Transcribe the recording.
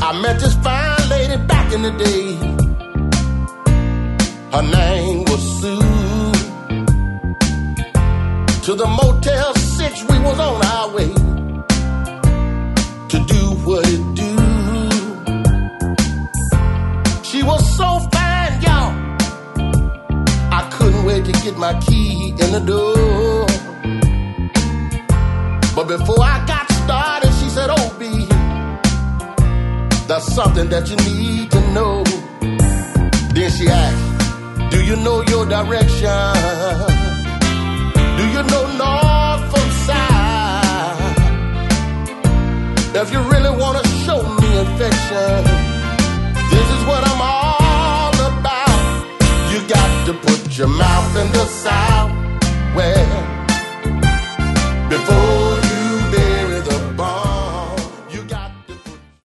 I met this fine lady back in the day. Her name was Sue. To the Motel 6 we was on our way to do what it do. She was so fine, y'all, I couldn't wait to get my key in the door. But before I got started, she said, "Oh, B, there's something that you need to know." Then she asked, "Do you know your direction? Do you know north from south? If you really want to show me affection, this is what I'm all about. You got to put your mouth in the south, well, before